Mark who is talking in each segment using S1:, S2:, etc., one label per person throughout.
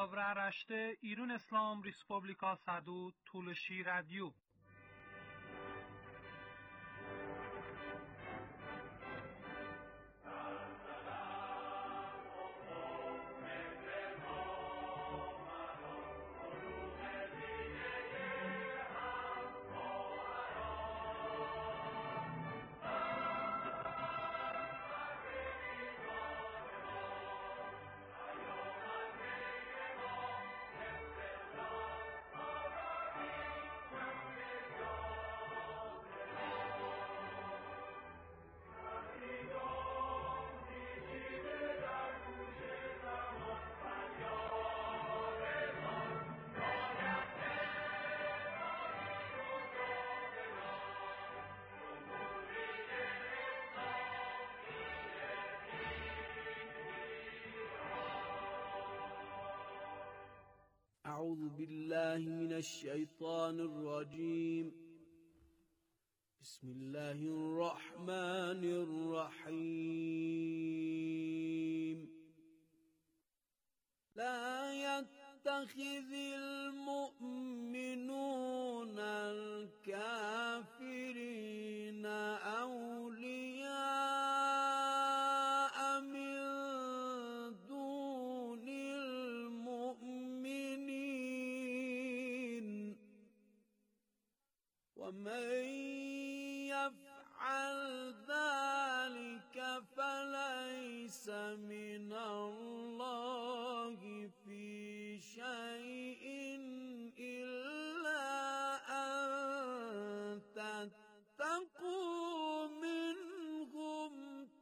S1: Dobra raşte İrun İslam Respublika Sadu Tuluşi Radyo.
S2: أعوذ بالله من الشيطان الرجيم. بسم الله الرحمن الرحيم. لا يتخذ المؤمنون الكافرين أولياء من دون المؤمنين، ومن يفعل ذلك فليس من الله في شيء إلا أن تتقوا منهم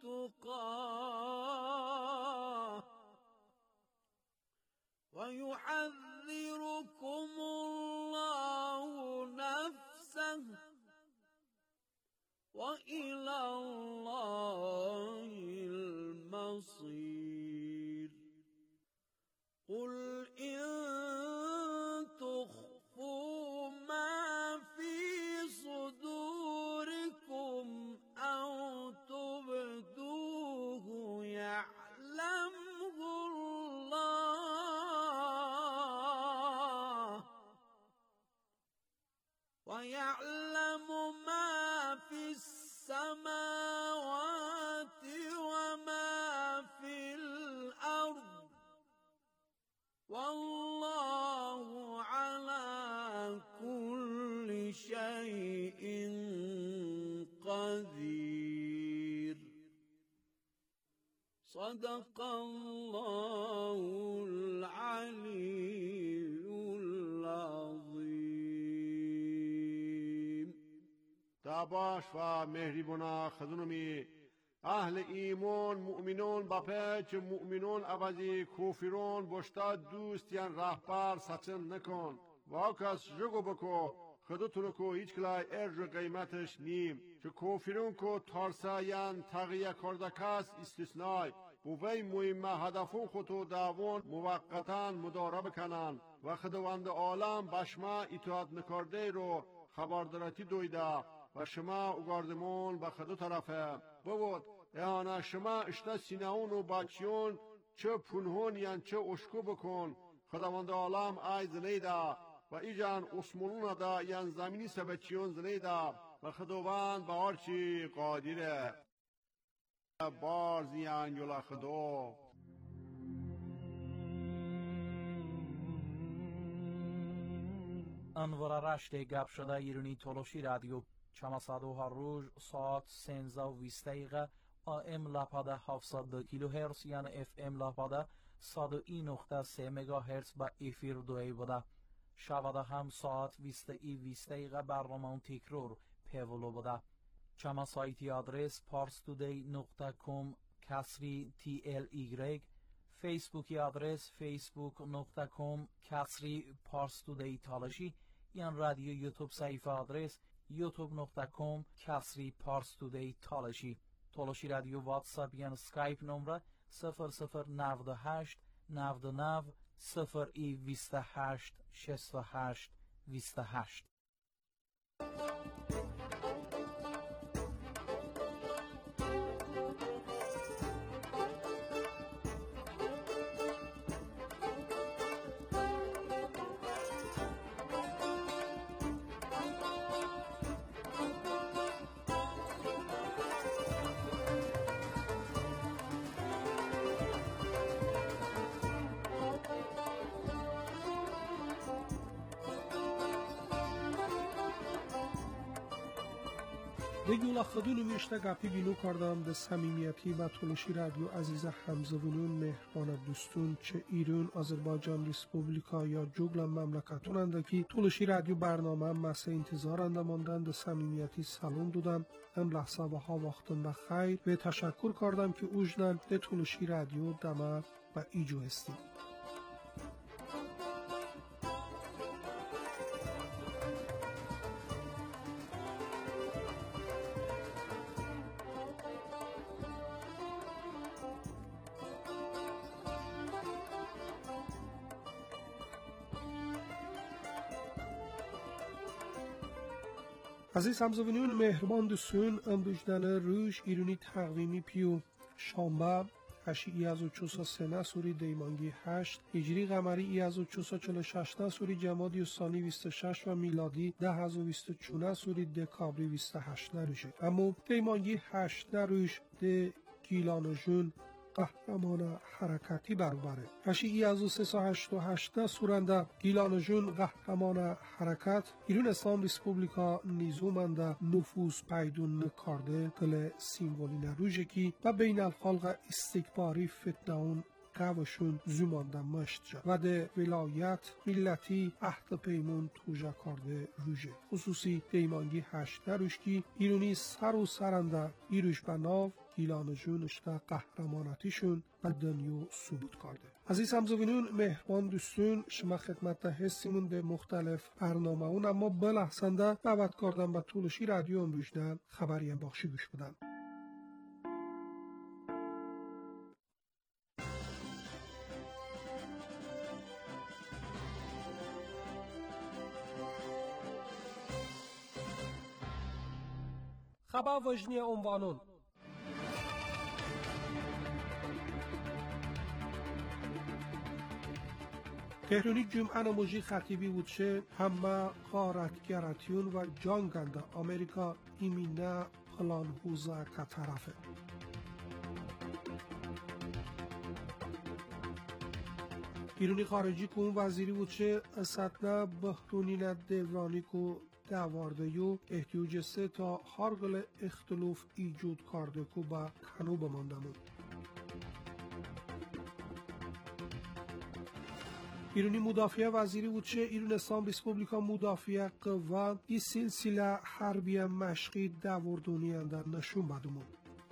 S2: تقاه، ويحذركم الله نفسه، وإلى الله المصير. قل إن تخفوا ما في صدوركم أو تبدوه يعلمه الله، ويعلم ما في السماوات وما في الأرض، والله على كل شيء قدير. صدق الله العلي العظيم.
S3: داباش و مهریبونا خدونمی اهل ایمان مؤمنون باپچ مؤمنون عوضی کوفرون بشتا دوست یان رهبر سچن نکن واکس جگو بکو خدوتونو کو هیچ کلای ارج قیمتش نیم چه کوفرون کو تارسا یان تغییه کردکاس استثنای بوی مهم هدفون خودو داوون موقتاً مدارا بکنن و خداوند عالم بشما اطاعت نکرده رو خبردارتی دویده و شما اوگاردمون به خدو طرفه بود احانا شما اشتا سیناون و باچیون چه پنهون یان چه اشکو بکن خداوند عالم آی زنیده و ایجان اسمولون دا یان زمینی سبچیون زنیده و خداوند به هرچی قادره بار زیان یولا خدو.
S4: انوار رشت گپ شده ایرانی تولوشی رادیو چماسادو هر روز ساعت 13:20 AM لاپاده 702 کیلوهرتز یعنی FM لاپاده 101.3 مگاهرتز با افیر دوی بوده. شباده هم ساعت 20:20 برنامه تکرار پیولو بوده. چما سایتی آدرس parstoday.com /TLY، فیسبوکی آدرس facebook.com /parstoday تالشی، یان رادیو یوتیوب صفحه آدرس youtube.com /parstoday تالشی. تالشی رادیو واتساپ یان سکایپ نمره 0098 99 028 68 28.
S5: Degula xadunum iştagapi binu kardam de samimiyati ve Tuluşi Radyo azize hamzavunun mehbana dustun çe ایران آذربایجان ریسپوبلیکا یا جوگل مملکتونندکی Tuluşi Radyo برنامه مسه انتظارند ماندند صمیمیتی سلام دادم ام لحظه و ها وقتن و خیر و تشکر کردم که اوجدن ده Tuluşi Radyo دمه و ایجو هستیم. عزیز همزوینون مهربان دوستون امروزدن روش ایرونی تقویمی پیو شنبه هشی از و چوسا سنه سوری دیمانگی 8 هجری قمری از و چوسا 46 سوری جمادی و ثانی 26 و میلادی 1024 سوری دکابری 28 روشه اما دیمانگی 8 روش ده گیلان جون قهرمان حرکتی برابره هشی از و 388 سورنده گیلان جون قهرمان حرکت ایران اسلام ریسپوبلیکا نیزومنده نفوذ پیدون نکارده کل سیمبولی نروژه کی و بین الخلق استکباری فتنون قوشون زمانده مشت جا و ده ولایت ملتی عهد پیمون توجه کرده روژه خصوصی دیمانگی 8 روش کی ایرانی سر و سرنده ایروش بناو گیلان جونشتا قهرمانتیشون و دنیو ثبوت کرده. عزیز همزوینون مهربان دوستون شما خدمت هستیمون ده مختلف برنامه اون اما بلحظنده دعوت کردم به Tuluşi رادیو امروزدن خبری بخشی گوش بدن. خبر وجنی عنوانون تهرانی جمعه نموزی خطیبی بود شه همه غارتگراتیون و جانگنده امریکا ایمینه پلان حوزه که طرفه ایرانی خارجی کون وزیری بود شه اسدنا بحرونین دورانی کو دوارده یو احتیاج سه تا هرگل اختلاف ایجود کرده کو با کنو بماندمون ایرانی مدافع وزیری بود چه ایران اسلام ریسپوبلیکا مدافع قوا این سلسله حربی مشقی دوردونی اندر نشون بدمون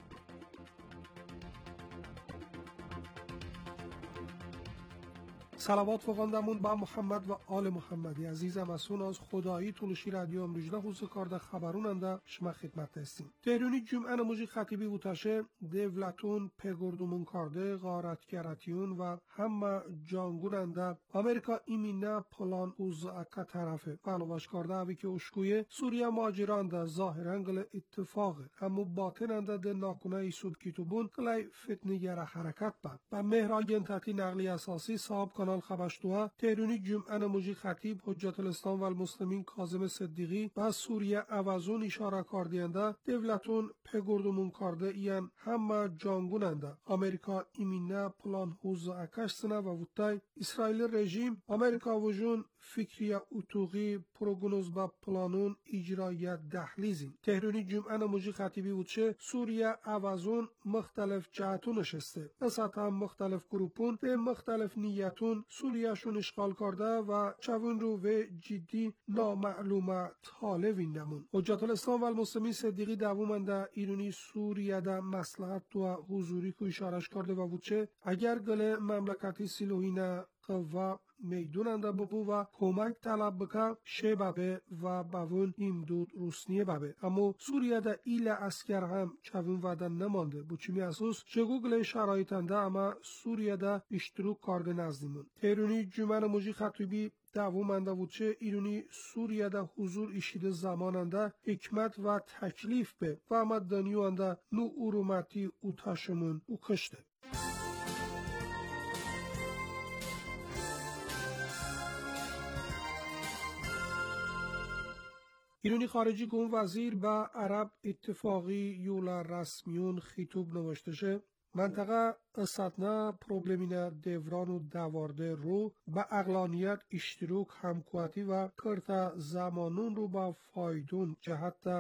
S5: صلوات فقاندمون با محمد و آل محمدی عزیزم اسون از خدایی Tuluşi رادیو امروزده حوزه کارده خبروننده شما خدمت هستیم تهرانی جمعه نموزی خطیبی بودشه devletun pegordumun kardı غارتگراتیون و همه جانگوننده امریکا ایمینه پلان اوزاکا طرفه علاوش کرده اوی که اشکوی سوریه ماجرانده ظاهرا گل اتفاقه اما باطننده ده ناکنه ایسود کتوبون گلی فتنگر حرکت بد و مهراگنتتی نقلی اساسی صاحب کانال خبشتوها تهرانی جمعه نموزی خطیب حجت الاسلام و المسلمین کاظم صدیقی و سوریه عوضون اشاره کردینده devletun pegordumun kardı iyan همه جانگوننده امریکا ایمینه پلان حوز اکش سنه و وطای اسرائیل رژیم امریکا وجون فکری اتوغی پروگنوز با پلانون اجرای دهلیزین تهرانی جمعه نموزی خطیبی بودشه سوریه عوضون مختلف جهتون نشسته اساتا مختلف گروپون به مختلف نیتون سوریه شون اشغال کرده و چوون رو و جدی نامعلومه طالبین نمون حجت الاسلام و المسلمین صدیقی دوومنده ایرانی سوریه ده مصلحت و حضوری که اشارش کرده و بودشه اگر گل مملکتی سیلوهینه قوا میدوننده ببو و کمک طلب بکن شبابه و باون امدود روسنیه بابه اما سوریه ده ایل اسکر هم چوون وعده نمانده بچمی اساس چگوگل شرایطنده اما سوریه ده اشتروک کرده نزدیمون تهرانی جمعه نموزی خطیبی دوومنده بودشه ایرانی سوریه ده حضور ایشید زماننده حکمت و تکلیف به و اما دانیوانده نو ارومتی او تشمون او کشته ایرانی خارجی کون وزیر با عرب اتفاقی یولا رسمیون خطوب نوشته منطقه اساتنا پروبلمین دوران و دوارده رو با اقلانیت اشتراک همکواتی و کرتا زمانون رو با فایدون جهت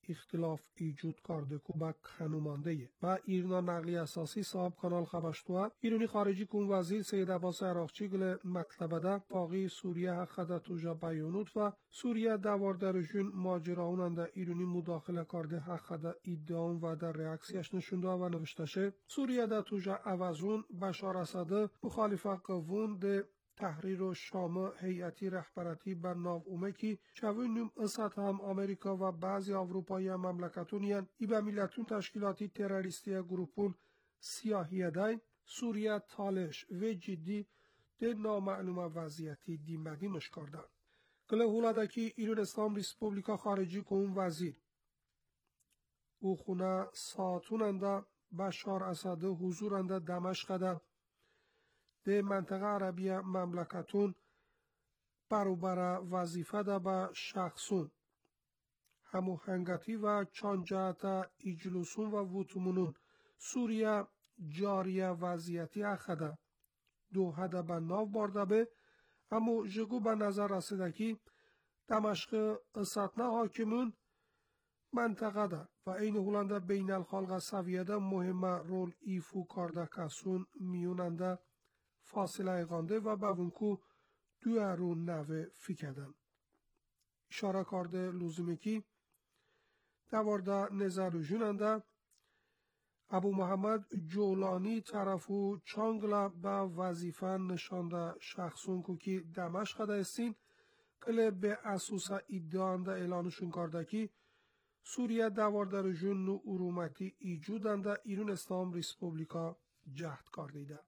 S5: اختلاف ایجود کرده که با خانمانده و ایرنا نقلی اساسی صاحب کانال خبشتوه ایرانی خارجی کن وزیر سید عباس عراقچی گل مطلب ده باقی سوریه حقیقت توجا بیانوت و سوریه دواردرشون ماجراوننده ایرانی مداخله کرده حقیقت ادعام و در ریاکسیش نشونده و نوشتشه سوریه ده توجا عوضون بشار اسد مخالفه قوون ده تحریر و شام هیئتی رهبرتی بر ناو اومکی چوینم اسات هم آمریکا و بعضی اروپایی مملکتونیان ای به ملتون تشکیلاتی تروریستی گروپون سیاهی دای سوریه تالش و جدی ده نامعلوم وضعیتی دیمدیمش کردن. کله هولادکی ایران اسلام ریسپوبلیکا خارجی کن وزیر او خونه ساعتوننده بشار اسد حضورنده دمشق ده ده منطقه عربی مملکتون برابر وظیفه ده به شخصون هماهنگی و چانجات ایجلوسون و وطمونون سوریه جاریه وضعیتی اخده دو هده به ناو برده به اما جگو به نظر رسیده که دمشق اساتنه حاکمون منطقه ده و این هولنده بین الخلق سویه ده مهم رول ایفو کرده کسون میوننده فاصله غانده و بونکو دو ارون نوه فکردن. اشاره کرده لزومی که دوارده نظر جوننده ابو محمد جولانی طرفو چانگلا به وظیفه نشانده شخصون که دمشق ده استین کله به اساس ادعانده اعلانشون کرده که سوریه دوارده جون نو ارومتی ایجودنده ایران اسلام ریسپوبلیکا جهد کرده.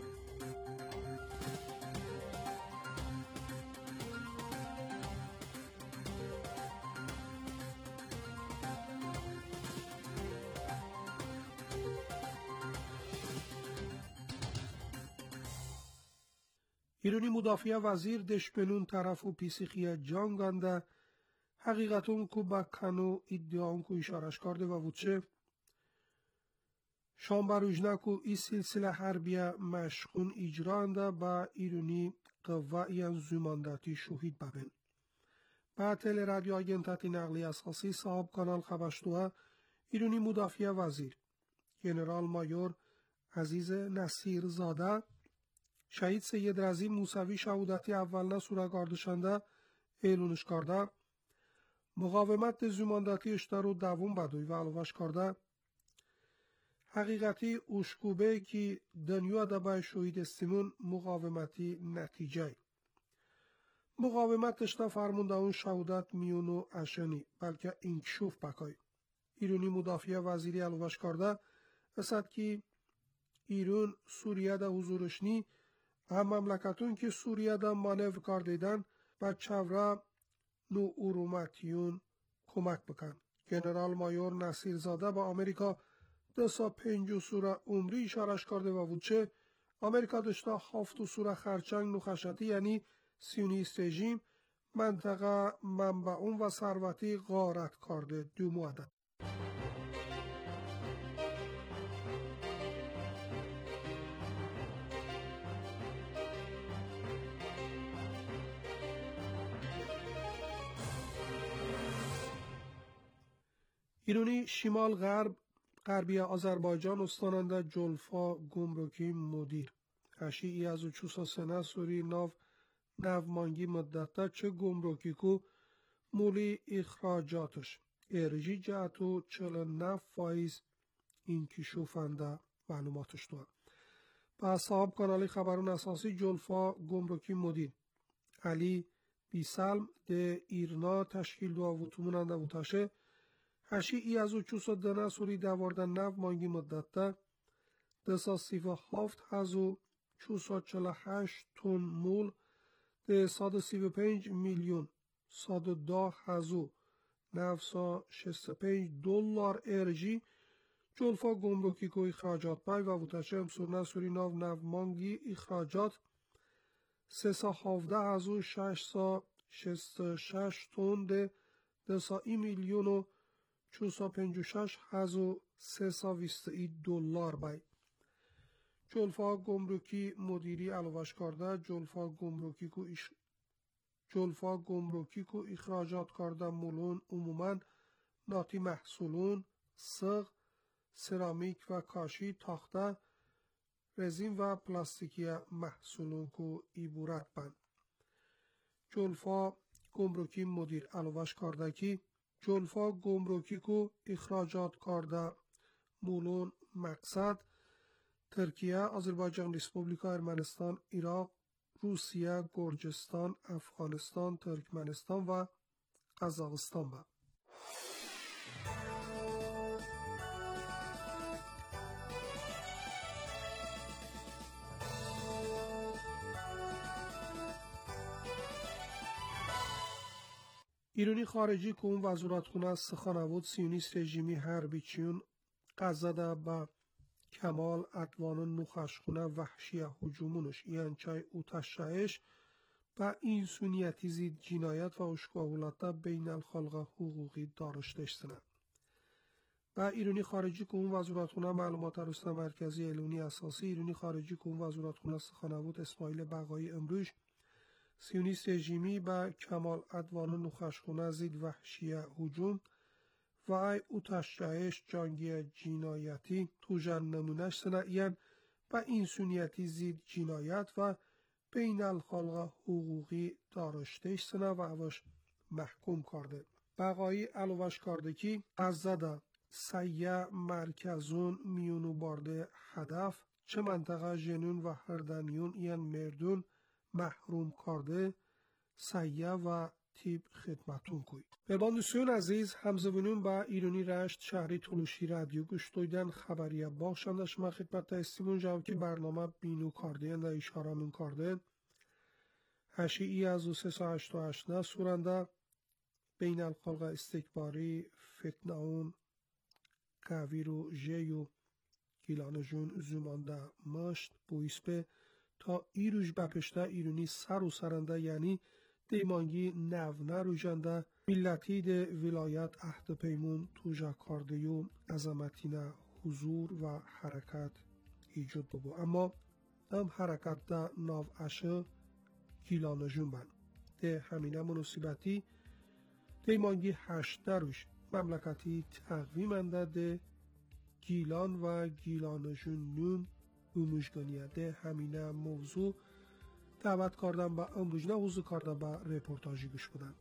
S5: ایرانی مدافع وزیر دشپنون طرف و پیسیخی جانگانده حقیقتون که با کنو ادعان که اشارش کرده و وچه شانبروجنه که ای سلسله حربیه مشخون اجرانده با ایرانی قوه این زماندتی شهید ببین. با تل رادیو آگنتاتی نقلی اساسی صاحب کانال خبشتوه ایرانی مدافع وزیر جنرال مایور عزیز نصیر زاده شهید سید رضی موسوی شهودتی اولنا سورگاردشنده اعلونش کرده مقاومت زماندتی اشترو دوم بدوی و علوش کرده حقیقتی اشکوبه که دنیا دبای شهید استیمون مقاومتی نتیجه مقاومت اشتا فرمونده اون شهودت میونو اشنی بلکه انکشوف بکای ایرانی مدافع وزیری علوش کرده اسد که ایران سوریه ده حضورشنی هم مملکتون که سوریه ده مانور کردیدن و چوره نو ارومتیون کمک بکن. جنرال مایور نصیر زاده با آمریکا 250 سوره عمری اشارش کرده و وچه آمریکا داشته 7 سوره خرچنگ نخشتی یعنی سیونیست رژیم منطقه منبعون و ثروتی غارت کرده دو مواده. ایرانی شمال غربی آذربایجان استاننده جلفا گمرکی مدیر اشی از 400 سوری نو مانگی مدته چه گمرکی کو مولی اخراجاتش ارجی جهتو 49% انکشافنده معلوماتش دو. با صاحب کانالی خبرون اساسی جلفا گمرکی مدیر علی بیسلم ده ایرنا تشکیل دو و توموننده و تاشه هشی ای از 400 سوری دواردن نو مانگی مدته 237,448 تن مول ده 135 میلیون 110,965 دلار ارجی جلفا گمرکی کو اخراجات پای و وطشه امسور سوری نو مانگی اخراجات 317,666 تن ده 2 میلیون و 456,320 دلار بای. جلفا گمرکی مدیری علوش کرده جلفا گمرکی کو اخراجات کرده مولون عموماً ناتی محصولون، سغ، سرامیک و کاشی، تاخته، رزین و پلاستیکی محصولون کو ایبورت بند. جلفا گمرکی مدیر علوش کاردکی، جلفا گمرکی کو اخراجات کارده مولون مقصد، ترکیه، آذربایجان، ریسپوبلیکا ارمنستان، عراق، روسیه، گرجستان، افغانستان، ترکمنستان و قزاقستان با. ایرانی خارجی که اون وزارتخونه از سخانوود سیونیست رژیمی حربی چیون قزده با کمال ادوان نخشخونه وحشی هجومونش اینچای اوتشایش با این سونیتی زید جنایت و اشکاولتا بین الخلق حقوقی دارشتش سنه. با ایرانی خارجی که اون وزارتخونه معلومات رسد مرکزی ایلونی اساسی ایرانی خارجی که اون وزارتخونه سخانوود اسماعیل بقایی امروز سیونیست رژیمی با کمال ادوان نخشخونه زید وحشی هجوم و ای اوتشایش جنگی جنایتی توجن نمونش سنعین با این سونیتی زید جنایت و بین الخلق حقوقی دارشتش سنه و اوش محکوم کرده. بقایی علوش کرده که قزده سیه مرکزون میونو بارده هدف چه منطقه جنون و هردنیون این مردون محروم کرده سیه و تیب خدمتون کوی. بردوستان عزیز همزبونون با ایرانی رشت شهری تولوشی رادیو گوش دویدن خبریه باشند شما خدمت استیمون جاو که برنامه بینو کرده و اشارمون کرده هشیعی از 388 نه سورنده بین الخلق استکباری فتناون قوی رو جیو گیلانجون زمانده مشت بویسپه تا ایروش بپشته ایرونی سر و سرنده یعنی دیمانگی نو روژنده ملتی ده ولایت عهد پیمون توجه کرده و عظمتینه حضور و حرکت ایجاد ببو اما هم حرکت ده ناو اشه گیلانجون بند ده همینه مناسبتی دیمانگی 8 روش مملکتی تقویمنده ده گیلان و گیلانجون نون بومشگانیه ده همینه موضوع دعوت کردم با امروزنه حضور کردم با رپورتاجی گوش بدن.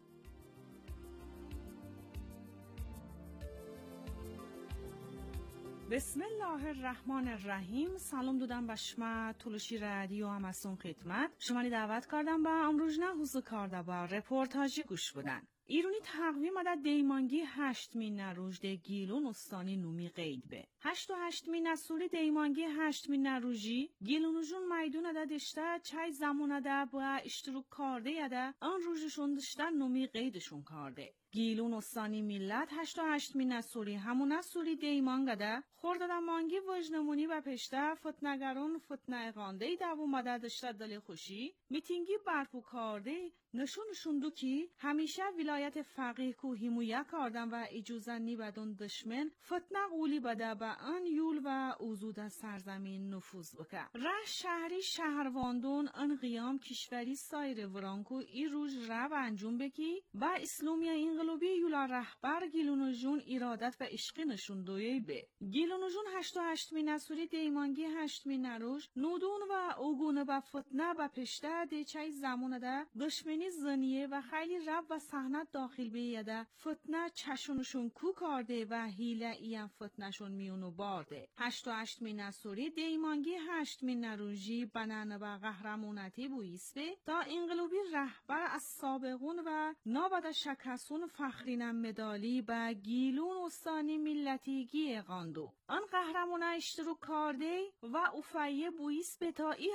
S6: بسم الله الرحمن الرحیم. سلام دادم به شما تولوشی رادیو هم از اون خدمت شما دعوت کردم با امروزنه حضور کردم با رپورتاجی گوش بدن. ایرانی تقویم عدد دیمانگی 8 روز ده گیلون استانی نومی قید به 8 سوری دیمانگی 8 روزی گیلونجون میدون عدد اشته چای زمان عدد و اشتروک کرده عدد آن روزشون داشتن نومی قیدشون کرده. گیلون استانی ملت 8 سوری همون سوری دیمانگ عدد خوردادن مانگی وجنمونی و پشته فتنگرون فتنه اقانده دوم عدد داشته دل خوشی میتینگی برپو کرده نشونشون دو کی همیشه ولایت فقیه کو حمایت کردن و اجازه نیبدون دشمن فتنه قولی بده به آن یول و اوزود سرزمین نفوذ بکه. رش شهری شهرواندون ان قیام کشوری سایر ورانکو ای روز رو انجام بکی با اسلامی انقلابی یولا رهبر گیلونجون ارادت و عشقی نشون دویی به. گیلونجون 8 سوری دیمانگی 8 روز نودون و اوگونه و فتنه و پشته دیچای زمان ده دشمنی زنیه و خیلی رب و صحنت داخل بیاده فتنه چشونشون کو کرده و هیله این فتنهشون میونو بارده. 8 سوری دیمانگی 8 روزی بنانه و قهرمانتی بویسته تا انقلابی رهبر از سابقون و نابد شکستون فخرینم مدالی با گیلون استانی ملتیگی قاندو. آن قهرمانه اشتروک کرده و افایه بویسته تا ای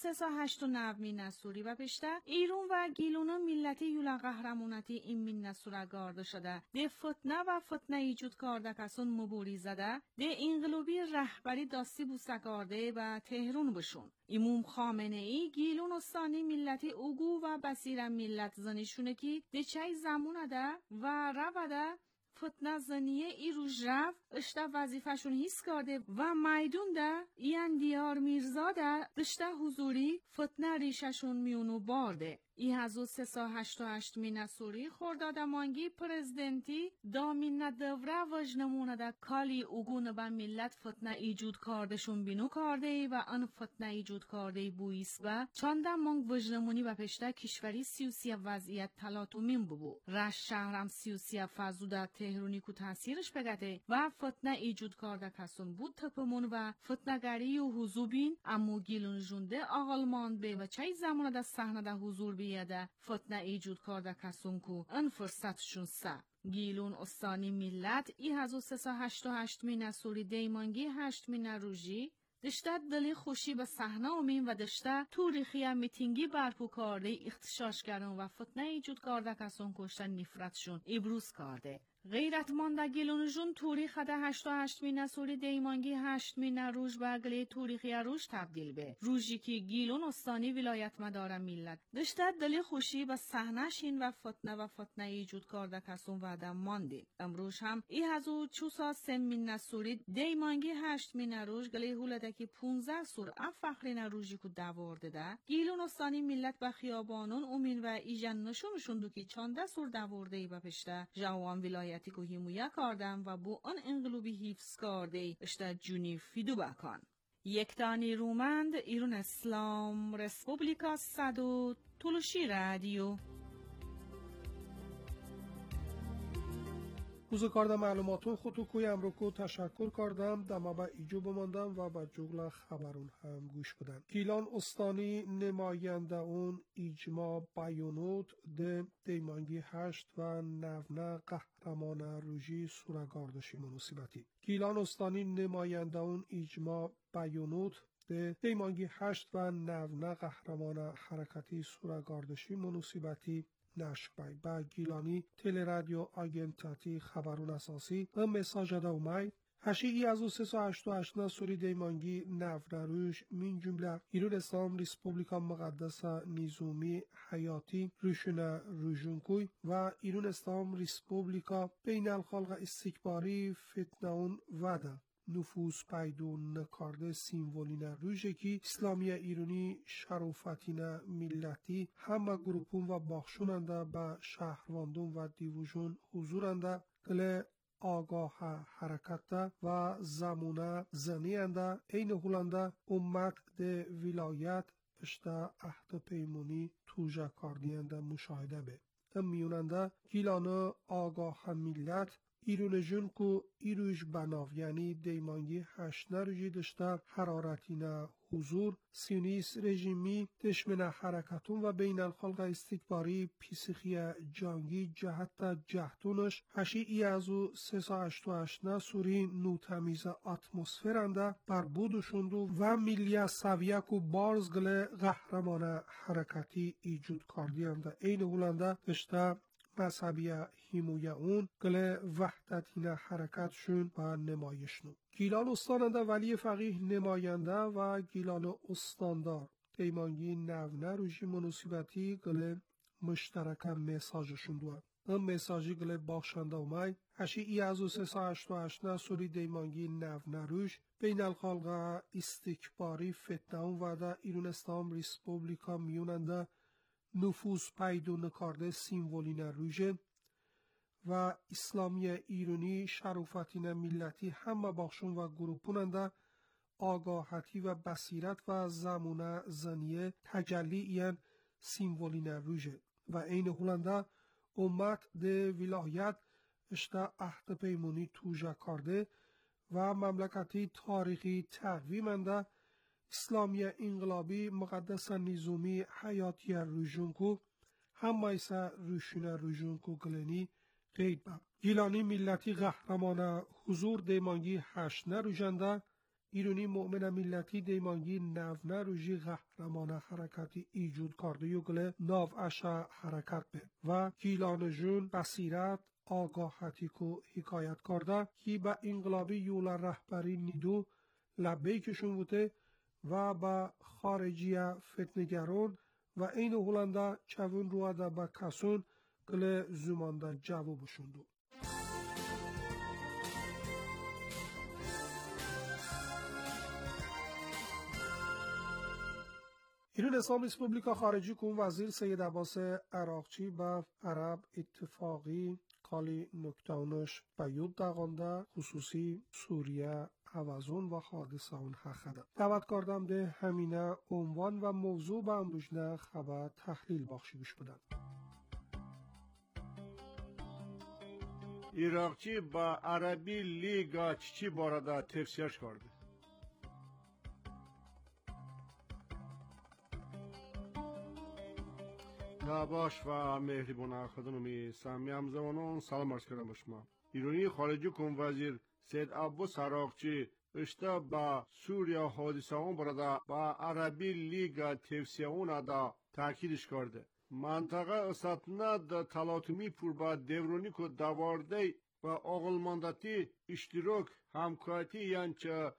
S6: 1389 سوری و پشته ایرون و گیلون ملتی یولا قهرمانتی این من نسوره گارده شده ده فتنه و فتنه ایجود کرده کسون مبوری زده ده انقلابی رهبری داستی بوسته کرده و تهرون بشون. امام خامنه ای گیلون استانی ملتی اوگو و بسیر ملت زنیشونه که ده چای زمونه ده و روده فتنه زنیه ای روز رف اشته وظیفهشون حس کرده و میدون ده این دیار میرزا ده دشته حضوری فتنه ریششون میونو بارده. 1388 سوری خرداد مانگی پرزیدنتی دامین دوره وجنمونه دا کالی اوگون با ملت فتنه ایجود کردشون بینو کرده و آن فتنه ایجود کرده بویس و چانده مانگ وجنمونی و پشته کشوری سیوسی وضعیت تلاتومین ببو. رش شهرم سیوسی فزوده تهرونی که تاثیرش بگده و فتنه ایجود کرده کسون بود تپمون و فتنگری و حضوبین امو گیلون جونده آغالمان به و چای زمان دا صحنه دا حضور بیاده فتنه ایجود کرده کسون کو ان فرصتشون سه. گیلون استانی ملت 1388 سوری دیمانگی 8 روژی دشته دلی خوشی به صحنه امین و دشته توریخی میتینگی برپو کرده اختشاشگران و فتنه ایجود کرده کسون کشتن نفرتشون ابروز کرده. غیرتمند گیلونجون توریخ ده 88 سوری دیمانگی 8 روژ به گلی توریخی روژ تبدیل به روژی که گیلون استانی ولایت مدار ملت دشته دلی خوشی به صحنه شین و فتنه ایجود کرده کسون وعده مانده. امروز هم 1403 سوری دیمانگی 8 روژ گلی هولده که 15 سور افخرین روژی که دوارده ده گیلون استانی ملت به خیابانون امین و ایجن نشونشون دو که 14 سور دوارده ای و پشته جوان ولایت که هیمویا کردم و بو آن انقلابی حفظ کرده اشتا جونی فیدو بکن. یک تانی رومند ایران اسلام رسپوبلیکا صدو تلوشی رادیو
S5: روز کارده معلوماتون خودتو کوی امروکو تشکر کردم دما با ایجو بماندم و با جغل خبرون هم گوش بدن. گیلان استانی نماینده اون ایجما بیانوت ده دیمانگی 8 و نونه قهرمان روژی سورگاردشی مناسبتی. گیلان استانی نماینده اون ایجما بیانوت ده دیمانگی 8 و نونه قهرمان حرکتی سورگاردشی مناسبتی نشبای با گیلانی تل رادیو آگنتاتی خبرون اساسی و مساج دومای هشی از 388 سوری دیمانگی نوروش من جمله ایران اسلام ریسپوبلیکا مقدس نیزومی حیاتی روشن روژونکوی و ایران اسلام ریسپوبلیکا بین الخلق استکباری فتنون وده نفوذ پیدا نکرده سیمبولین روژه که اسلامی ایرانی شرفتین ملتی همه گروپون و باخشوننده به شهرواندون و دیوژون حضورنده گل آگاه حرکت و زمونه زنینده این هولنده امت ده ولایت اشتا عهد پیمونی توجه کردینده مشاهده به میوننده گیلانه آگاه ملت ایرون جون کو ایروش بناو یعنی دیمانگی 8 روژی دشته حرارتین حضور سیونیس رژیمی دشمن حرکتون و بین الخلق استکباری پیسخی جانگی جهت جهتونش هشی ای ازو 388 سوری نوتمیز اتمسفرنده بر بودشوندو و میلی سویه کو بارزگل قهرمان حرکتی ایجود کردینده این هولنده دشته مذهبی هیمویا اون گل وحدتین حرکتشون و نمایشنو. گیلان استاننده ولی فقیه نماینده و گیلان استاندار دیمانگی نونه روژی مناسبتی گل مشترک مساجشون دوه. هم مساجی گل باخشنده اومای هشی ای از 388 سوری دیمانگی نونه روژ بین الخلق استکباری فتنون وده ایران اسلام ریسپوبلیکا میوننده نفوذ پیدا نکرده سیمبولین روژه و اسلامی ایرانی شرفتین ملتی همه باخشون و گروپوننده آگاهتی و بصیرت و زمونه زنیه تجلی این سیمبولین روژه و این هولنده امت ده ولایت اشتا عهد پیمونی توجه کرده و مملکتی تاریخی تقویمنده اسلامی انقلابی مقدس نیزومی حیاتی روژونکو هم مایسا روشن روژونکو گلنی قید با گیلانی ملتی قهرمان حضور دیمانگی 8 روژنده ایرانی مؤمن ملتی دیمانگی 9 روژی قهرمان حرکتی ایجود کرده یو گله ناو اشا حرکت به و گیلان جون بصیرت آگاهتی کو حکایت کرده که با انقلابی یول رهبری نیدو لبیکشون بوده و با خارجی فتنگرون و این هولنده چون رواده با کسون گل زمانده جواب بشوندو. ایران اسلام ریسپوبلیکا خارجی کن وزیر سید عباس عراقچی به عرب اتفاقی کالی نکتانش بیود داغانده خصوصی سوریه اوازون و حادثه اون حقده. دعوت کردم ده همینه عنوان و موضوع به امروزنه خبر تحلیل بخشیش بودن.
S3: ایراقچی با عربی لیگا چی بارده تفسیرش کرده. باش و مهربان خودمون سامی همزمانان سلام عرض کردم به شما. ایرانی خارجی کن وزیر سید عباس عراقچی اشته با سوریا حادثه اون برده با عربی لیگا تفسیه اون دا تاکیدش کرده. منطقه اساتنه دا تلاطمی پور با دورونی که دوارده و آقلماندتی اشتراک همکاتی یعنی چه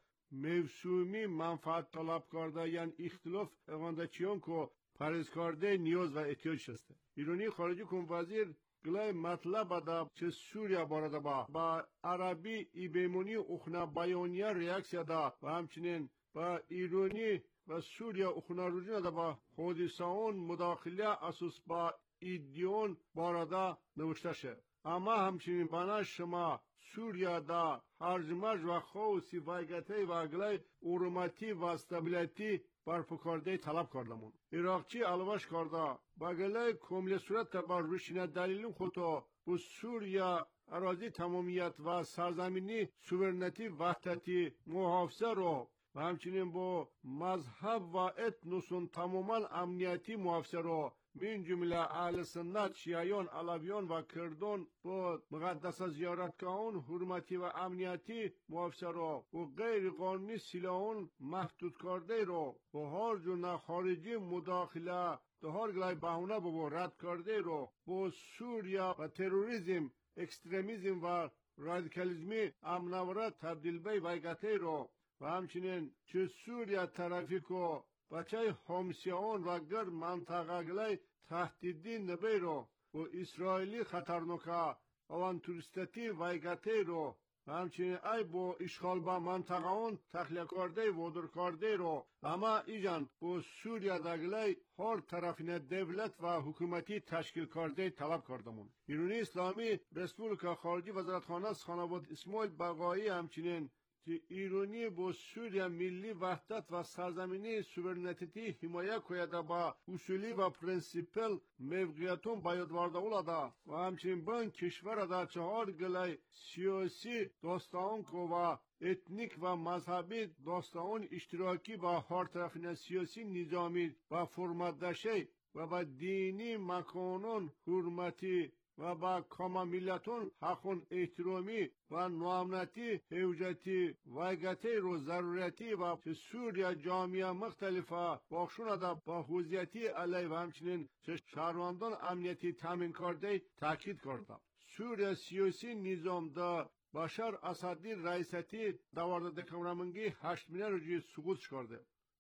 S3: موسومی منفعت طلب کرده یعنی اختلاف اغاندچیان که پریز کرده نیاز و احتیاج هسته. ایرانی خارجی کن وزیر گلای مطلب دا چه سوریا بارده با عربی ایبیمونی اخنا بیانیه ریاکسیا دا و همچنین با ایرانی و سوریا اخنا رجوع دا با حادثه اون مداخله اساس با ایدیون بارده نوشته شه. اما همچنین بنا شما سوریا دا هرج مرج و خوصی وایگته و گلای اورماتی و استابیلیتی برپکارده طلب کردمون. ایراقچی علاوهش کرده با گلای کامل صورت با روشینه دلیلون خودتا با سوریا اراضی تمامیت و سرزمینی سوورنتی وحدتی محافظه رو و همچنین با مذهب و اتنوسون تماما امنیتی محافظه رو من جمله اهل سنت شیعیان علویان و کردان با مقدس زیارتگاهان حرمتی و امنیتی محافظه را و غیر قانونی سلاحان محدود کرده را و هر جور خارجی مداخله هر گلای بهونه با رد کرده را با سوریا و تروریسم اکستریمیسم و رادیکالیسمی امنوره تبدیل به وایگته را و همچنین چه سوریا طرفی که بچه همسیان و گر منطقه گلای تهدیدی نبی رو و اسرائیلی خطرناکه آوانتوریستتی وایگته رو و همچنین ای با اشغال با منطقه اون تخلیه کرده و در کرده رو اما ایجان با سوریا دگلای هر طرفین دولت و حکومتی تشکیل کرده طلب کردمون. ایرانی اسلامی رسپوبلیکا خارجی وزارتخانه خانواده اسماعیل بقایی همچنین که ایرانی با سوریا ملی وحدت و سرزمینی سوورنیتی حمایه کویده با اصولی و پرنسیپل موقعیتون باید وارده اولاده و همچنین بان کشور در 4 گلای سیاسی داستان کو و اتنیک و مذهبی داستان اشتراکی با هر طرفین سیاسی نظامی و فرمت دشه و با دینی مکانون حرمتی و با کاما ملتون حقون احترامی و نوامنتی حوجتی وایگتی رو ضرورتی و سوریا جامعه مختلفه باخشون دا با حوزیتی علی و همچنین شهروندان امنیتی تامین کرده تاکید کرده. سوریا سیاسی نظام دا بشار اسدی رئیستی دوارده دکمرمنگی 8 رجی سقوط کرده.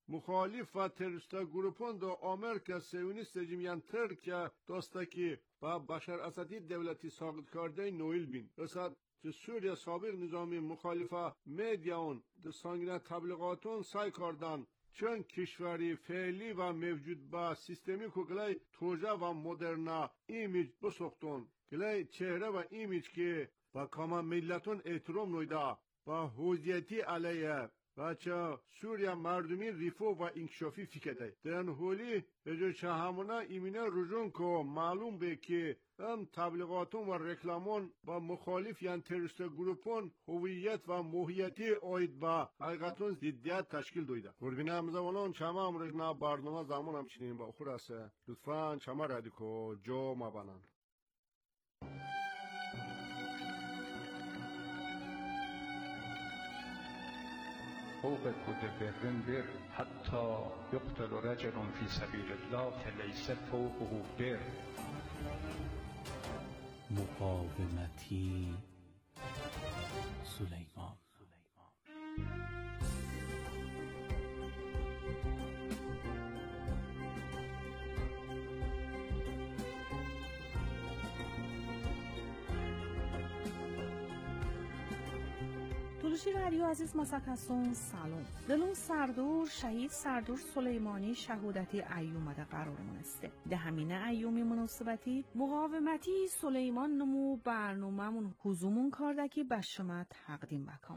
S3: مخالف و تروریست گروپون دا آمریکا سیونیست رژیم ترکیه داستکی با بشار اسدی دولتی ساقط کرده نویل بین. رسد که سوریا سابق نظامی مخالفه میدیاون در سانگینه تبلیغاتون سعی کردن چون کشوری فعلی و موجود با سیستمی که گلای توجه و مدرنا ایمیج بسختون گلای چهره و ایمیج که با کاما ملتون احترام نویده با حوزیتی علیه و چه سوریا مردمی ریفو و انکشافی فکره در حالی به چه همونه ایمینه رجون که معلوم به که هم تبلیغاتون و رکلامون با مخالف یعنی تروریست گروپون هویت و موهیتی آید با حقیقتون ضدیت تشکیل دویده. قربینه همزمانان چما امروزنا برنامه زمان همچنین با اخور است. لطفاً چما رادیکو جو مبانن.
S7: فوق كود برن بر حتى يقتل رجل في سبيل الله فليس فوقه بر.
S2: مقاومتی سلیمان.
S6: تولوشی رادیو عزیز مسکسون سلام. دلون سردور شهید سردور سلیمانی شهودتی ایومده قرار منسته. ده همینه ایومی مناسبتی مقاومتی سلیمان نمو برنامه‌مون حضومون کاردکی به شما تقدیم بکنم.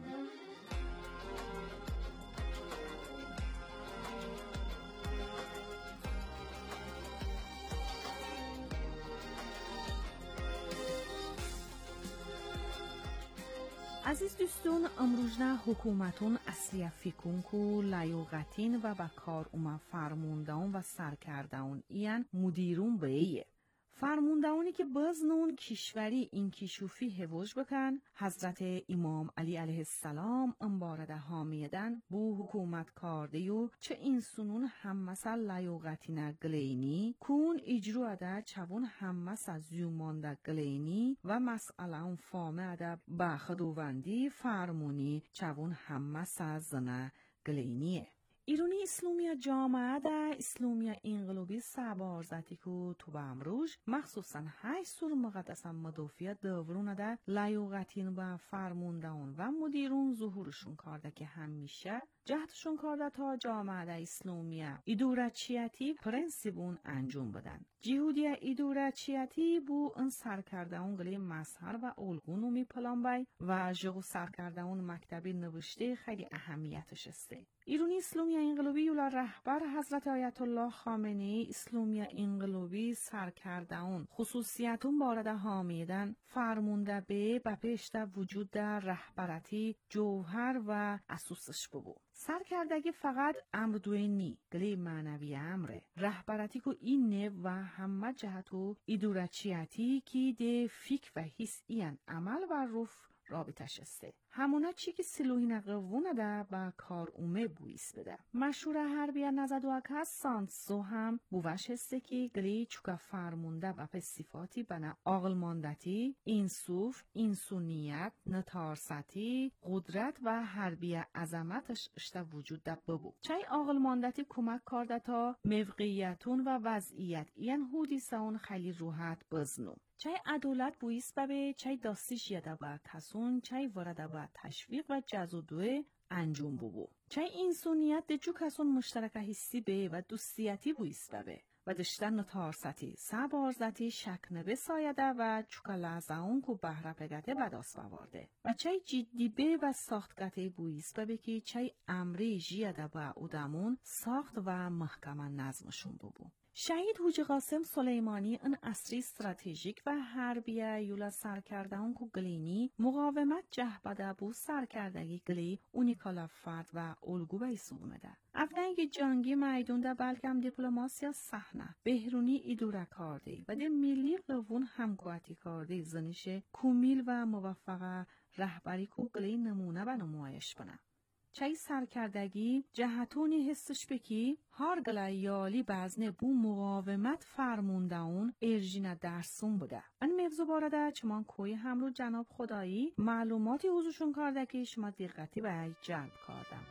S6: عزیز دوستون امروزنا حکومتون اصلی فیکون کو لایوغتین و با کار اوما فرموندهون و سرکردهون ایان مدیرون بیه. فرموندهونی که بزنون کشوری این کشوفی هوش بکن حضرت امام علی علیه السلام انبارده حامیدن بو حکومت کاردیو چه این سنون همسا لایوغتین گلینی کون اجرو اده چون همسا زیومانده گلینی و مسئله اون فامه اده بخدووندی فرمونی چون همسا زنه گلینیه. ایرانی اسلامی جامعه ده اسلامی انقلابی سبارزتی که تو به امروز مخصوصا 8 سور مقدس مدافع دورون ده لایوغتین و فرموندهون و مدیرون ظهورشون کرده که همیشه جهتشون کرده تا جامعه ده اسلامی ایدورچیتی پرنسیبون انجام بدن. جهودی ایدورچیتی بو ان سرکرده اون گلی مظهر و الگونو می پلان بای و جغو سرکرده اون مکتبی نوشته خیلی اهمیتش استه. ایرانی اسلامی انقلابی یولا رهبر حضرت آیت الله خامنه‌ای اسلامی انقلابی سرکرده اون خصوصیتون بارد حامیدن فرمونده به پیشته وجود در رهبرتی جوهر و اساسش ببو. سرکردگی فقط امر دوینی گلی معنوی امره. رهبرتی که این و همه جهتو ایدورچیتی که ده فکر و حس این عمل و روف رابطش استه. همونا چی که سلوهی نقوونه ده با کار اومه بویس بده. مشهور هربیه نزد و اکاس سانسو هم بوش هسته که گلی چوکا فرمونده و به صفاتی بنا آقلماندتی، انصوف، انسونیت، نتارستی، قدرت و هربیه عظمتش اشته وجود ده ببو. چای آقلماندتی کمک کرده تا موقعیتون و وضعیت این حدیثه اون خیلی روحت بزنو. چای عدالت بویس ببه، چای داستیش یده با کسون، چای ورده با تشویق و جزودوه انجام ببو. چای انسانیت ده جو کسون مشترک حسی به و دوستیتی بویس ببه و دشتن نتارستی، سبارزتی شکنه سایده و چوکا لحظه اون که بهره پگته بداس بوارده و چای جدی به و ساختگته بویس ببه که چای امری جیده با اودمون ساخت و محکم نظمشون ببو. شهید حاجی قاسم سلیمانی ان اصری استراتژیک و حربیه یولا سرکرده اون که گلینی مقاومت جهبده بو سرکردگی گلی اونیکالا فرد و الگو بیسو اومده. افنگی جنگی میدون ده بلکم دیپلماسیا صحنه بهرونی ایدوره کارده و ده ملی قوون همگواتی کارده زنیش کومیل و موفقه رهبری که گلی نمونه و نمایش بنه. چای سرکردگی جهتونی حسش بکی هر گلای یالی بزنه بو مقاومت فرمونده اون ارژینه درسون بوده. ان موضوع بارده چمان کوی همرو جناب خدایی معلوماتی حضورشون کرده که شما دقتی به جلب کردم.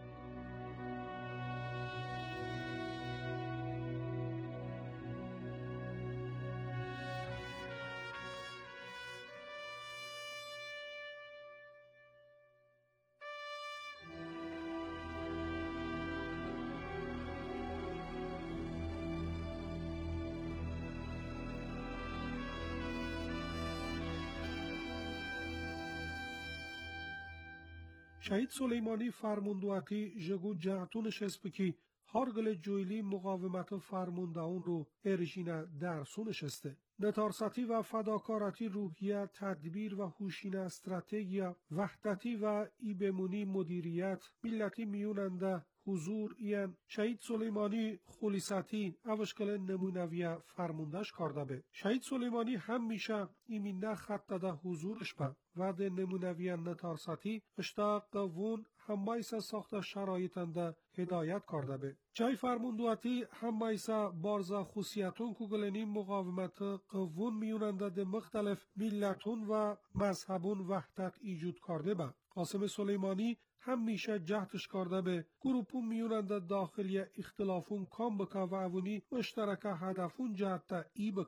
S5: شهید سلیمانی فرموندواتی جگو جهتونش اسپکی هارگل جویلی مقاومت فرمونده اون رو ارژینه درسونش استه. نتارساتی و فداکارتی روحیه تدبیر و هوشینه استراتژیا وحدتی و ایبمونی مدیریت ملتی میوننده حضور این شهید سلیمانی خلیصتی اوشکل نمونویه فرموندش کرده به. شهید سلیمانی هم میشه ایمینه خط داده حضورش به و ده نمونویه نتارساتی اشتاق قوون همایسا ساخت شرایطنده هدایت کرده به. چای فرموندواتی همایسا بارزا خوصیتون کگلنی مقاومت قوون میوننده ده مختلف ملتون و مذهبون وحدت ایجود کرده به. قاسم سلیمانی همیشه جهتش کرده به گروپون میوننده داخلی اختلافون کام بکا و اونی مشترک هدفون جهت ای بکا.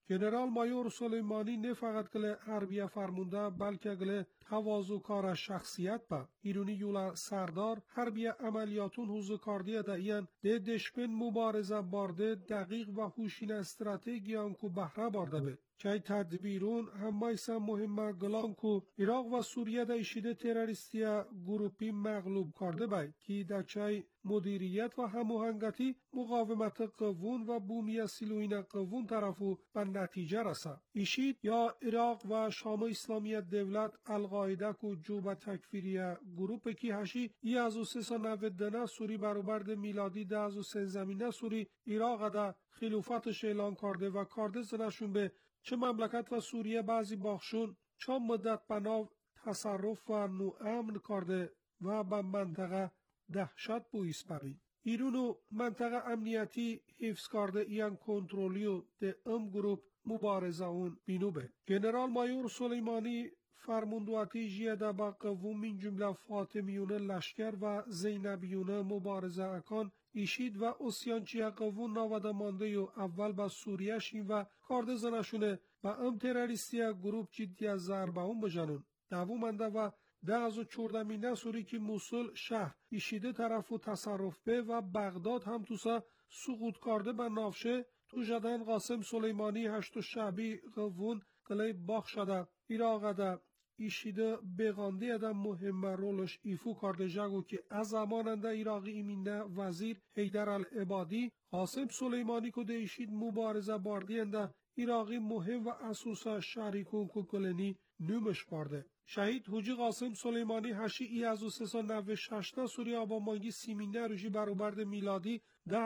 S5: جنرال مایور سلیمانی نه فقط گله حربیه فرمونده بلکه گله تواضع کار شخصیت با ایرانی یولا سردار حربیه عملیاتون حوزه کاردیه دا این ده دشمن مبارزه بارده دقیق و هوشین استراتژیان کو بهره بارده به چای تدبیرون همایسا مهمه گلان کو عراق و سوریه دا ایشیده تروریستی گروپی مغلوب کرده بای که دا چای مدیریت و هماهنگی مقاومت قوون و بومی سیلوین قوون طرفو به نتیجه رسه. ایشید یا عراق و شام اسلامی دولت القاعده کو جوب تکفیری گروپ کی هشی ای از 390 سوری برابر میلادی ده از زمینه سوری عراق دا خلافت اعلان کرده و کرده زنشون به چه مملکت و سوریه بعضی باخشون چند مدت بناو تصرف و نوامن کرده و به منطقه دهشت بویس بری. ایران و منطقه امنیتی حفظ کرده ایان کنترلیو ده گروپ مبارزه اون بینو به. جنرال مایور سلیمانی فرماندواتی جیده با قوم من جمله فاطمیون لشکر و زینبیون مبارزه اکان ایشید و اسیانچی قوون ناوده مانده و اول با سوریه شین و کارده زنشونه و تروریستی گروپ جدی از ضربه اون بجنون. دوامنده و ده از 14 سوری که موصل شهر ایشیده طرف و تصرف به و بغداد هم توسا سقوط کرده به نافشه تو جدن قاسم سلیمانی 8 شعبی قوون قلی باخ شده عراق ده ایشیده بغانده ده مهم رولش ایفو کرده جگو که از زماننده عراقی ایمینه وزیر حیدر العبادی قاسم سلیمانی که ده ایشید مبارزه باردینده عراقی مهم و اساسا شریکون که کلنی نومش برده. شهید حوجی قاسم سلیمانی هشی ای از 396 سوری آبامانگی سیمینه روشی برابر میلادی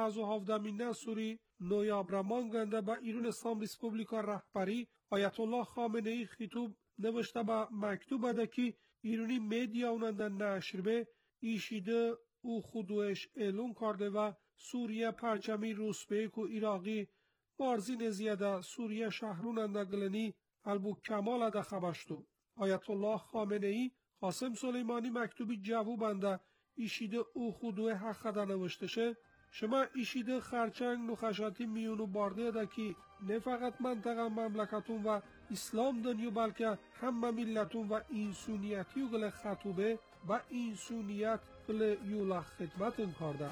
S5: 1017 سوری نویابرمان گنده با ایران اسلام ریسپوبلیکا رهبری آیت الله خامنه ای خطوب نوشته با مکتوب ده که ایرانی میدیا اوننده نشر به ایشیده او خودوش اعلان کرده و سوریه پرچمی روسبه کو عراقی مارزین زیاده سوریه شهروننده گلنی البو کمال ده خبشتو. آیت الله خامنه ای قاسم سلیمانی مکتوبی جوابنده ایشیده او خودوه حق ده نوشتشه شما ایشیده خرچنگ نخشاتی میونو بارده ده که نه فقط منطقه مملکتون و اسلام دنیو بلکه همه ملتون و انسونیتی و گل خطوبه و انسونیت گل یولا خدمتون کرده.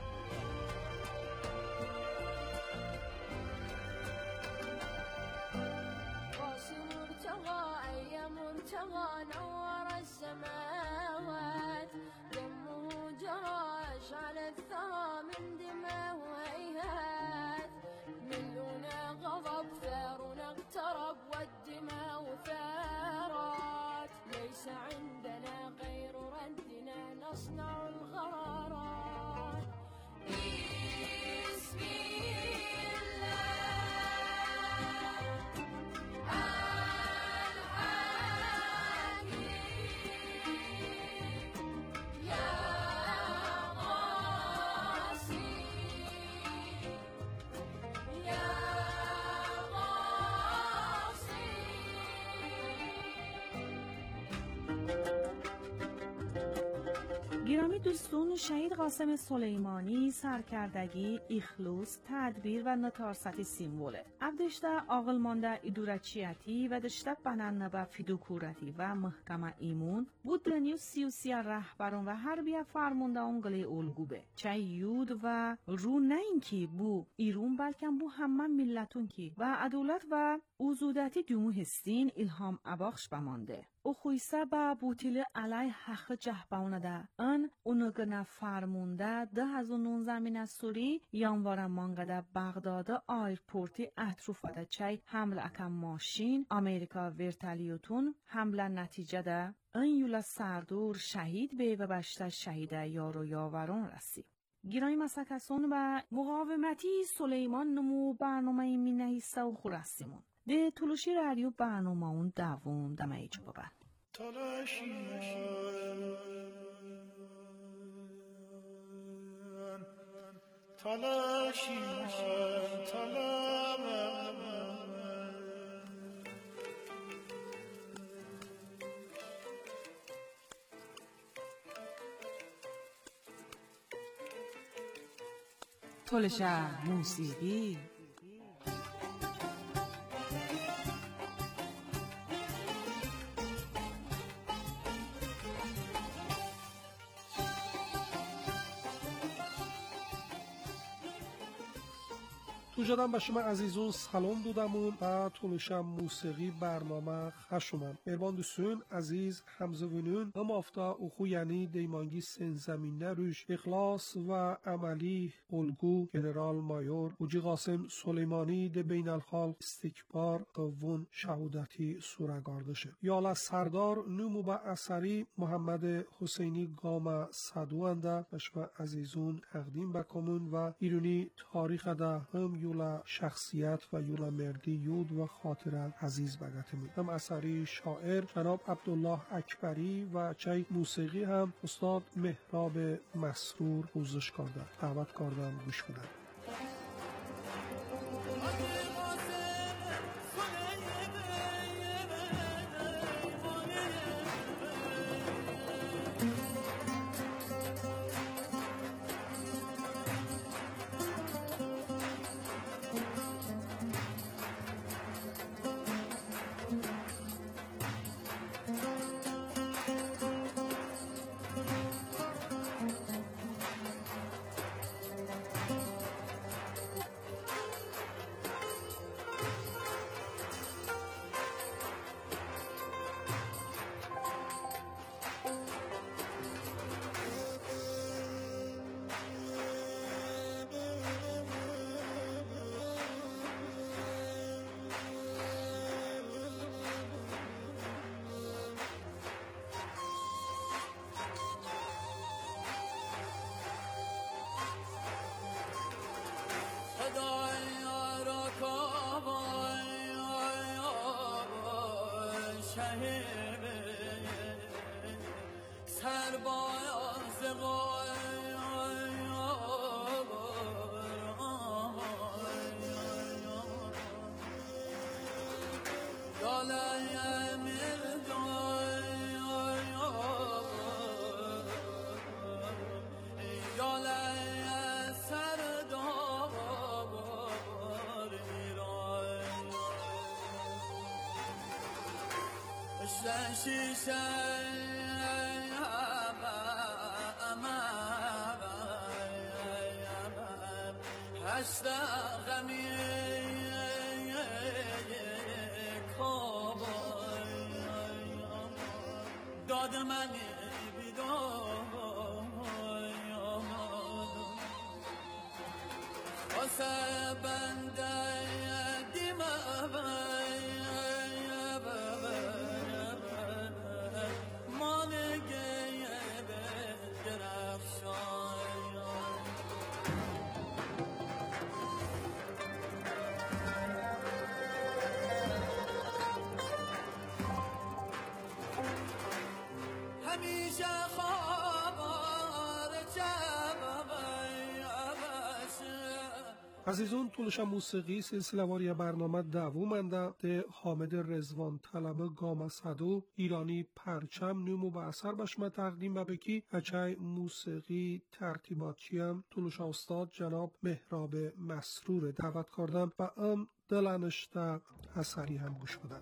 S8: نور السماوات دمه جراش على الثرى من دمه وهيهات مليون غضب ثارنا اقترب والدماء ثارات ليس عندنا غير ردنا نصنع الغرارات بسم
S6: گرامی دوستون، شهید قاسم سلیمانی سرکردگی، اخلوص، تدبیر و نتارستی سیمبوله. ابدشته عاقل مانده ایدورچیتی و دشته بنانه به فیدوکورتی و محکمه ایمون بود دنیو سیوسی رهبران و حربیه فرمونده اونگلی اولگوبه. چه یود و رو نه اینکی بو ایرون بلکن بو همه ملتون کی و عدالت و اوزودتی دومو هستین الهام اباخش بمانده. او خویسه با بوتیل علی حق جهبانه ده ان اونگنه فرمونده 2019 سوری یانوار مانگده بغداد آیرپورتی اطروفه چای حمل اکم ماشین امریکا ورتالیوتون حمله نتیجه ده این یولا سردور شهید به و بشته شهید یارو یاورون رسی. گیرای مسکسون و مقاومتی سلیمان نمو برنامه مینهیسته و خورستیمون. ده تلوشی رادیو برنامه اون دوم دمه ایجا ببن. تلشه موسیقی
S5: توجدم به شما عزیزون سلام دودمون و تولشم موسیقی برنامه خشومم مربان دوستون عزیز همزوینون هم افتا اوخو یعنی دیمانگی سن زمینه روش اخلاص و عملی الگو جنرال مایور حاجی قاسم سلیمانی ده بین الخال استکبار قوون شهودتی سورگاردشه یالا سردار نومو با اثری محمد حسینی گام صدوانده به شما عزیزون تقدیم بکمون و ایرونی تاریخ ده هم یولا شخصیت و یولا مردی یود و خاطر عزیز بگتمون هم اثری شاعر جناب عبدالله اکبری و چای موسیقی هم استاد مهراب مسرور پوزش کرده دعوت کردم گوش بدن عزیزون طولش موسیقی سلسله واری برنامه دوومنده ده حامد رضوان طلبه گام صدو ایرانی پرچم نومو به اثر بشمه تقدیم و بکی اچای موسیقی ترتیباتچی هم طولش استاد جناب مهراب مسرور دعوت کردم و ام دلنشته اثری هم گوش بدن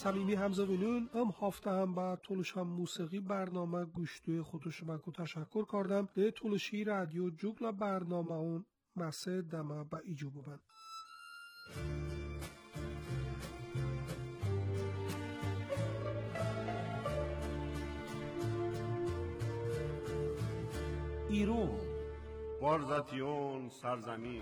S5: صمیمی همزبینون ام هفته هم با تولش هم موسیقی برنامه گوشتوی خودشما کو تشکر کردم ده تولشی رادیو جوگلا برنامه اون مسه دمه با ایجو ببن.
S2: ایران
S3: بارزاتیون سرزمین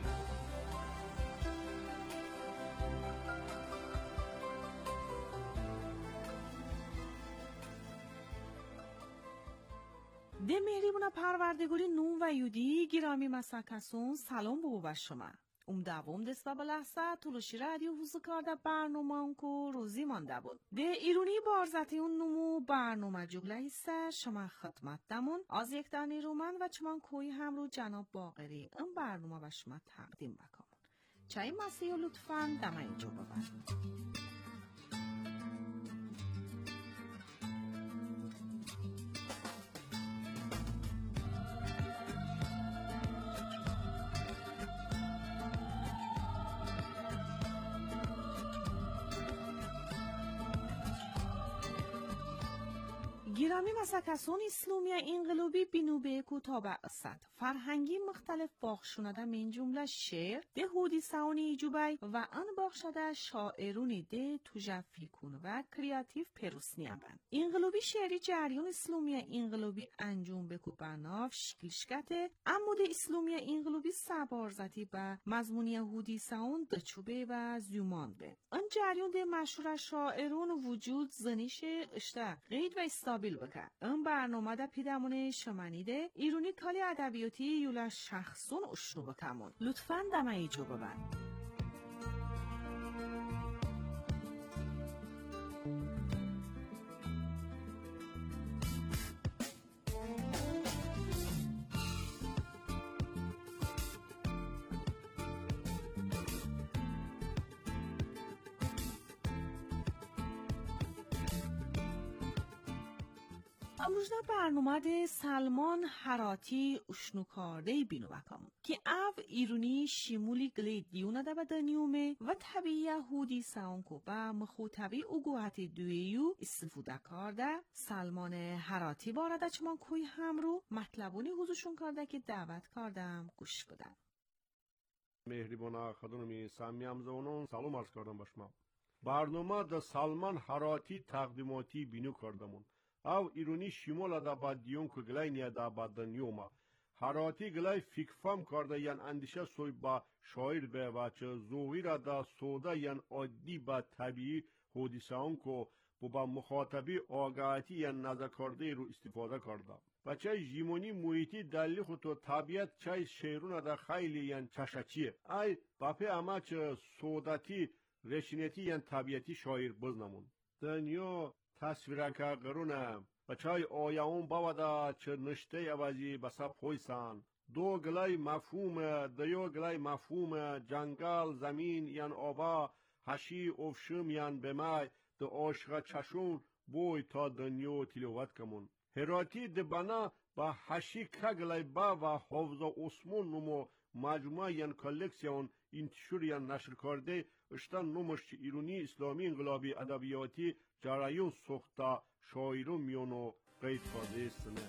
S6: ده مهریبونا پروردگاری نون و یودی گرامی مسکسون سلام بو شما دوام دست و بلحظه تولوشی رادیو حوزو کرده برنامه اونکو روزی مانده بود ده ایرونی بارزتی اون نمو برنامه جگله ایسته شما خدمت دمون از یک دانی رومن و چمان کوی هم رو جناب باقری این برنامه و شما تقدیم بکنم چای مسیح لطفاً دمه اینجا ببر. گرامی مسکسون اسلامی انقلابی بینوبه کتابه است فرهنگی مختلف باخشونده من جمله شعر ده هودی ساونی ایجوبای و ان باخشده شاعرونی ده توجفی کن و کریاتیو پروسنی بند انقلابی شعری جریان اسلامی انقلابی انجام بکو بناف شکلشکته اما ده اسلامی انقلابی سبارزتی به مضمونی هودی ساون دچوبه و زیومان به ان جریان ده مشهور شاعرون وجود زنیش اشته غید و استابیل بکن این برنامه دا پیدمونه شمانیده ایرونی کالی ادبیاتی یولا شخصون اشنو بکمون لطفاً دمه ایجو ببند. امروزنا برنامه ده سلمان حراتی اشنوکارده بینو بکم که او ایرونی شیمولی گلی دیونه ده بدنیومه و طبیعی هودی ساونکو با مخوطبی اگوهت دویو استفاده کرده سلمان حراتی بارده چمان کوی هم رو مطلبونی حضورشون کرده که دعوت کردم گوش بدن.
S3: مهربانا خانمی سامی همزبانان سلام عرض کردم با شما. برنامه ده سلمان حراتی تقدیماتی بینو کردمون. او ایرونی شیمول دا با دیون که گلای نیا دا با دنیوما حراتی گلای فکفام کرده یان اندیشه سوی با شاعر به و چه زوغیر دا سودا یان عادی با طبیعی حدیثه اون که با مخاطبی آگاهی یان نظر کرده رو استفاده کرده و چه جیمونی محیطی دلی خود تو طبیعت چه شعرون دا خیلی یان چشچیه ای باپه اما چه سوداتی رشنیتی یان طبیعتی شاعر بزنمون دنیا تصویرکه قرونه بچای آیاون باودا چه نشته عوضی بسا پویسان دو گلای مفهوم دیو گلای مفهوم جنگل زمین یان آبا هشی افشم یان بمای دو عاشق چشون بوی تا دنیو تلوت کمون هراتی دبانا با هشی کگلای با و حوض عثمان نمو مجموعه یان کلکسیون انتشار یان نشر کرده اشتن نموش ایرونی اسلامی انقلابی ادبیاتی جرایون سختا شاعرون میونو قید کرده استنه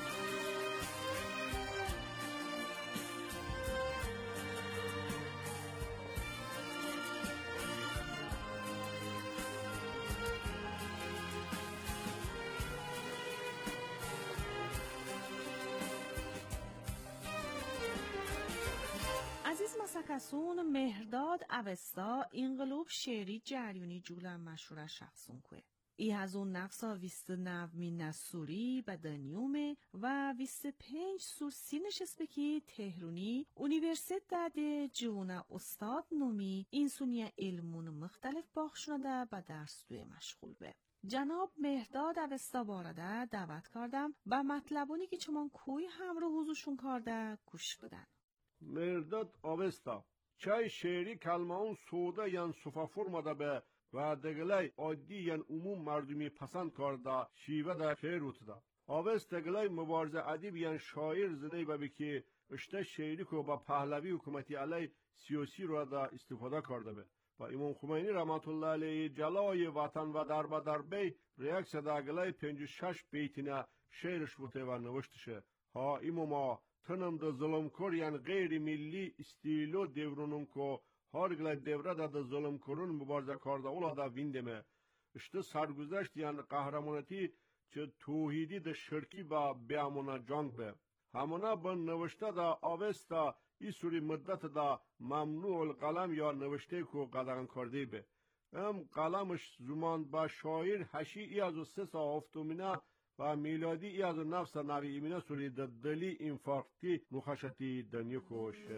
S6: عزیز مسکسون مهرداد اوستا انقلاب شعری جریونی جولم مشهور شخصون که ای از اون نقصا 29 مین سوری بدنیومه و 25 سور سینشست بکی تهرونی اونیورسیت داده جونا استاد نومی اینسونی علمون مختلف باخشنده به درس دوی مشغول به جناب مهرداد اوستا بارده دعوت کردم و مطلبونی که چمان کوی هم رو حضورشون کرده گوش بدن.
S3: مهرداد اوستا چای شعری کلمه اون سودا یان صفا فرماده به و دگلای عادی یان عموم مردمی پسند کرده شیوه در شعر اوتده اوست دگلای مبارزه ادیب یان شاعر زده به که اشته شعری که با پهلوی حکومتی علی سیاسی رو دا استفاده کرده به و امام خمینی رحمت الله علیه جلای وطن و در بی ریاکس داگلای 56 بیتینه شعرش بوده و نوشتشه. ها اماما تنم ده ظلم کر یعنی غیر ملی استیلو devrunun ko hargla devre da zulüm kurun mübarze karda ola da vindeme. İşte sargüzeşt yani kahramaneti çe توحیدی de şirki ba beamuna cang be. Hamuna ben növüşte da avesta isuri müddet da mamnu'ul kalam ya növüşte ko qadağın kardi be. Em kalamış zaman ba şair haşi iyazu sesa haftumina و میلادی ای از نفس نوی ایمینه سوری دلی انفاقتی مخشتی دنیا کوشه.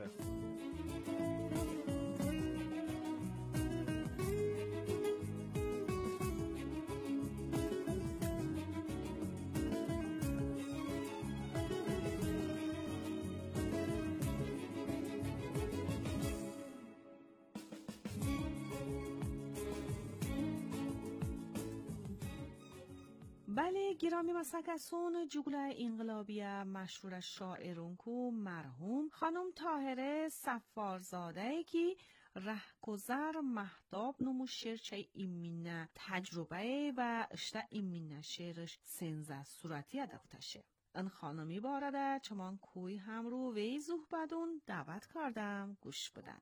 S6: بله گرامی مسکسون جگله انقلابیه مشهور شاعرون کو مرحوم خانم طاهره صفارزاده که رهگذر مهتاب نمو شعرچه ایمینه تجربه و اشته ایمینه شعرش سنزه صورتی ادفتشه. این خانمی بارده چمان کوی هم رو وی زهبدون دعوت کردم گوش بدن.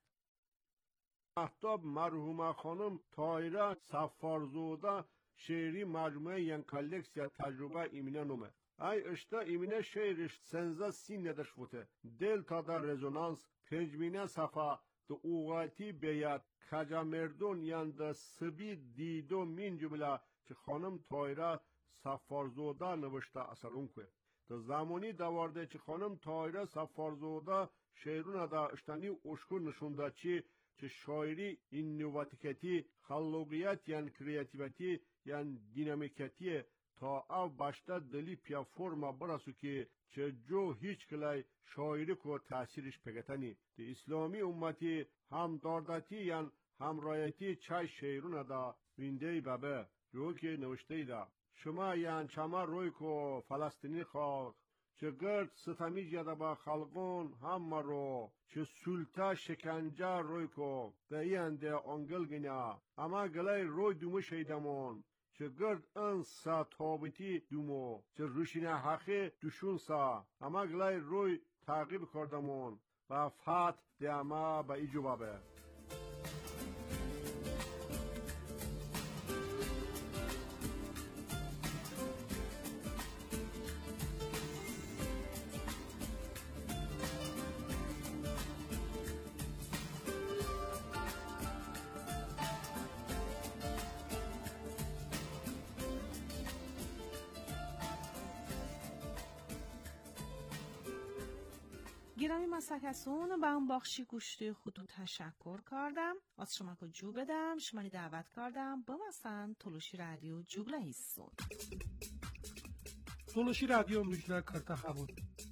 S3: مهتاب مرحوم خانم طاهره صفارزاده شعری مجموعه ین کالکسیا تجربه ایمینه نومه. ای اشتا ایمینه شعرش سنزه سین ندش بوده. دل تا در رزونانس پنجمینه صفحه دو اوغاتی بیاد کجامردون ین ده سبی دیدو من جمله که خانم طاهره صفارزاده نوشته اثرون که. ده زمانی دوارده که خانم طاهره صفارزاده شعرون ده اشتانی اشکر نشونده چه شاعری اینوواتیکتی خلاقیت یعنی کریاتیویتی یعنی دینامیکتی تا او باشته دلی پیا فرما براسو که چه جو هیچ کلای شاعری کو تاثیرش پگتنی دی اسلامی امتی هم داردتی یعنی هم رایتی چای شعرون دا وینده بابه جو که نوشته دا شما یعنی چما روی کو فلسطینی خواهد چه گرد ستمی جده با خلقون همه رو چه سلطه شکنجه روی کو بیانده انگل گنیا اما گلای روی دومو شیدمون چه گرد انسا تابتی دومو چه روشینه حقی دوشون سا اما گلای روی تعقیب کردمون و فت دیما با ایجو بابه.
S6: گرامی مسکسون با اون بخشی گوشتی خودو تشکر کردم از شما که جو بدم شمانی دعوت کردم با مثلا تلوشی رادیو جوگله هیستون
S5: تلوشی رادیو امروجنه کرده خبود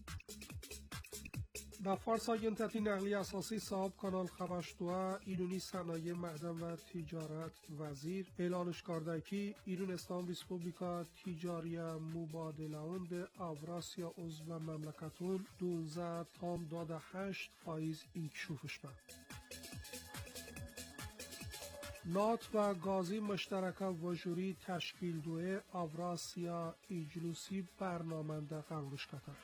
S5: با فارس آگنتتی نقلی اساسی صاحب کانال خبشتوه ایرونی صنایع معدن و تجارت وزیر اعلانش کرده که ایران اسلام ریسپوبلیکا تجاری مبادله به اوراسیا عضو مملکتون 12.8% انکشافش به نات و گازی مشترک وجوری تشکیل دوه اوراسیا اجلوسی برنامنده قبولش کرده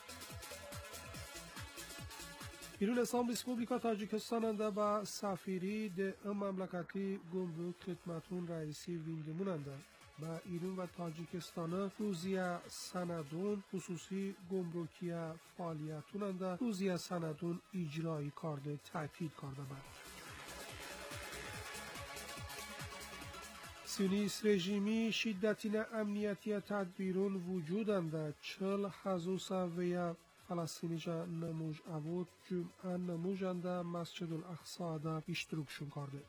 S5: ایران اسلام ریسپوبلیکا تاجیکستان انده با سفیری ده مملکتی گمرک خدمتون رئیسی ویندمون انده با ایران و تاجیکستان روزی سندون خصوصی گمرکی فعالیتون انده روزی سندون اجرایی کرده تأکید کرده بند. سیونیست رژیمی شدتین امنیتی تدبیرون وجود انده 40,000 ویا فلسطینی جا نموج عبود جمعه نموجنده مسجد الاقصا دا اشتراکشون کرده.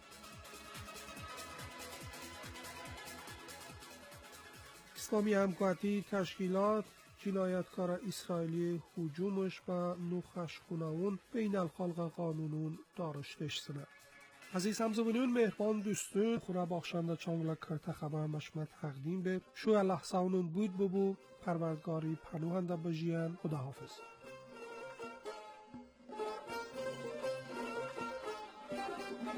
S5: اسلامی همکاتی تشکیلات جنایتکار اسرائیلی هجومش با نوخشخوناون بین الخلق قانونون دارشتش سنه. عزیز همزبانیون مهربان دوستون خورا باخشنده چانگلا کرده خبر مشمت تقدیم به شو الله ساونون بود ببو پروردگاری پنوهنده بجیان خداحافظ.